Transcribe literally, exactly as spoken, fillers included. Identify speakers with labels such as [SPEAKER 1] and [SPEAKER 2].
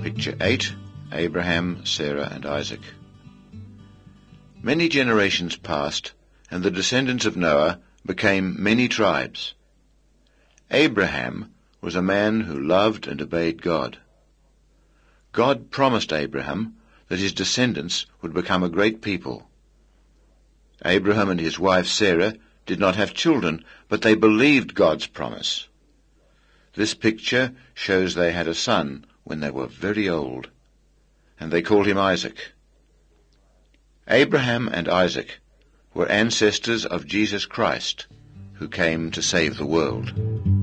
[SPEAKER 1] Picture eight, Abraham, Sarah and Isaac. Many generations passed, and the descendants of Noah became many tribes. Abraham was a man who loved and obeyed God. God promised Abraham that his descendants would become a great people. Abraham and his wife Sarah did not have children, but they believed God's promise. This picture shows they had a son when they were very old, and they called him Isaac. Abraham and Isaac were ancestors of Jesus Christ, who came to save the world.